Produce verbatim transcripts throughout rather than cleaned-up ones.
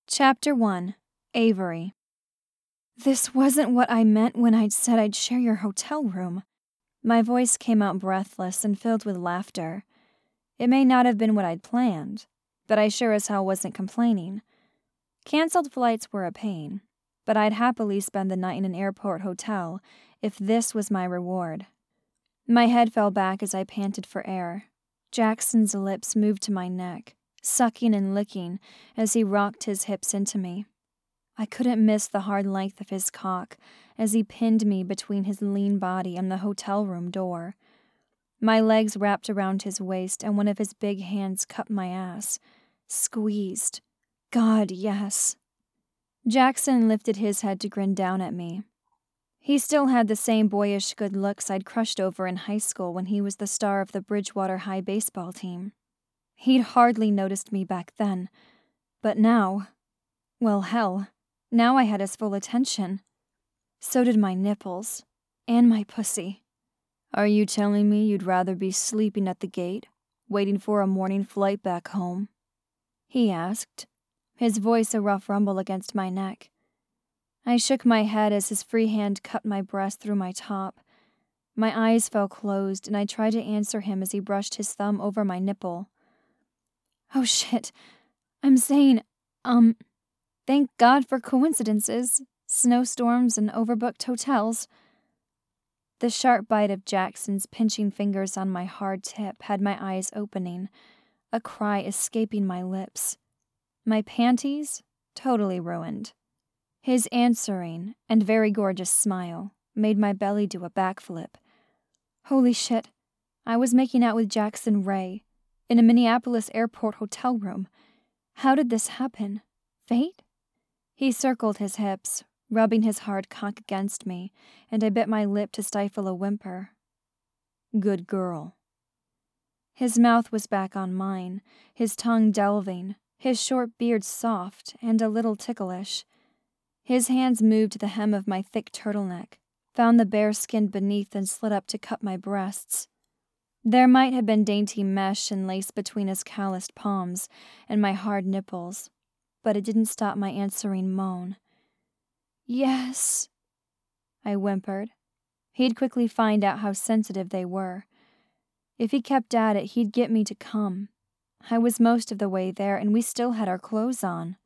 Chapter one. Avery. This wasn't what I meant when I said I'd share your hotel room. My voice came out breathless and filled with laughter. It may not have been what I'd planned, but I sure as hell wasn't complaining. Cancelled flights were a pain, but I'd happily spend the night in an airport hotel if this was my reward. My head fell back as I panted for air. Jackson's lips moved to my neck, sucking and licking as he rocked his hips into me. I couldn't miss the hard length of his cock as he pinned me between his lean body and the hotel room door. My legs wrapped around his waist and one of his big hands cupped my ass. Squeezed. God, yes. Jackson lifted his head to grin down at me. He still had the same boyish good looks I'd crushed over in high school when he was the star of the Bridgewater High baseball team. He'd hardly noticed me back then, but now, well, hell, now I had his full attention. So did my nipples, and my pussy. Are you telling me you'd rather be sleeping at the gate, waiting for a morning flight back home? He asked, his voice a rough rumble against my neck. I shook my head as his free hand cut my breast through my top. My eyes fell closed, and I tried to answer him as he brushed his thumb over my nipple. Oh shit, I'm saying, um, thank God for coincidences, snowstorms, and overbooked hotels. The sharp bite of Jackson's pinching fingers on my hard tip had my eyes opening, a cry escaping my lips. My panties, totally ruined. His answering and very gorgeous smile made my belly do a backflip. Holy shit, I was making out with Jackson Ray in a Minneapolis airport hotel room. How did this happen? Fate? He circled his hips, rubbing his hard cock against me, and I bit my lip to stifle a whimper. Good girl. His mouth was back on mine, his tongue delving, his short beard soft and a little ticklish. His hands moved to the hem of my thick turtleneck, found the bare skin beneath and slid up to cup my breasts. There might have been dainty mesh and lace between his calloused palms and my hard nipples, but it didn't stop my answering moan. Yes, I whimpered. He'd quickly find out how sensitive they were. If he kept at it, he'd get me to come. I was most of the way there, and we still had our clothes on.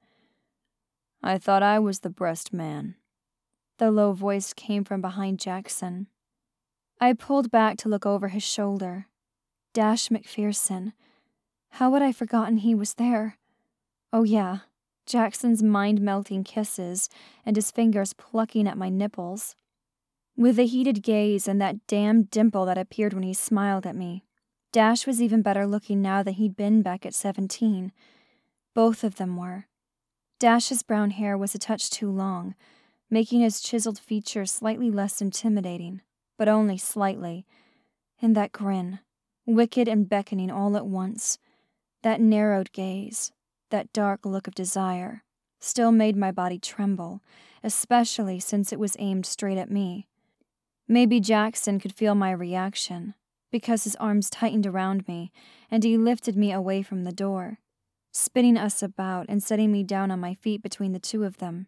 I thought I was the breast man. The low voice came from behind Jackson. I pulled back to look over his shoulder. Dash McPherson. How had I forgotten he was there? Oh yeah, Jackson's mind-melting kisses and his fingers plucking at my nipples. With a heated gaze and that damn dimple that appeared when he smiled at me, Dash was even better looking now than he'd been back at seventeen. Both of them were. Dash's brown hair was a touch too long, making his chiseled features slightly less intimidating, but only slightly. And that grin, wicked and beckoning all at once, that narrowed gaze, that dark look of desire, still made my body tremble, especially since it was aimed straight at me. Maybe Jackson could feel my reaction, because his arms tightened around me, and he lifted me away from the door, spinning us about and setting me down on my feet between the two of them.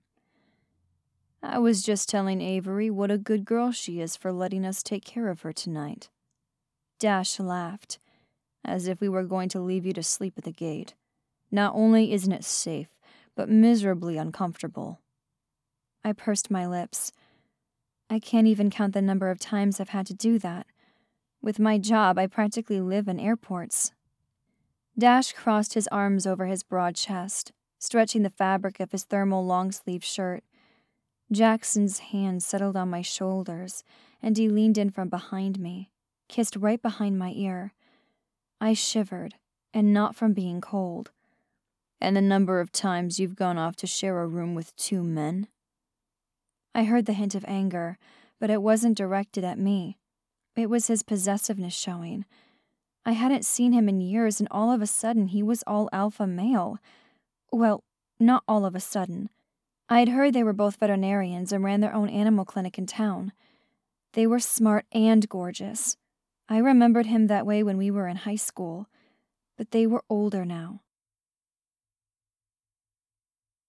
I was just telling Avery what a good girl she is for letting us take care of her tonight. Dash laughed, as if we were going to leave you to sleep at the gate. Not only isn't it safe, but miserably uncomfortable. I pursed my lips. I can't even count the number of times I've had to do that. With my job, I practically live in airports. Dash crossed his arms over his broad chest, stretching the fabric of his thermal long-sleeve shirt. Jackson's hand settled on my shoulders, and he leaned in from behind me, kissed right behind my ear. I shivered, and not from being cold. And the number of times you've gone off to share a room with two men? I heard the hint of anger, but it wasn't directed at me. It was his possessiveness showing. I hadn't seen him in years, and all of a sudden he was all alpha male. Well, not all of a sudden. I'd heard they were both veterinarians and ran their own animal clinic in town. They were smart and gorgeous. I remembered him that way when we were in high school. But they were older now,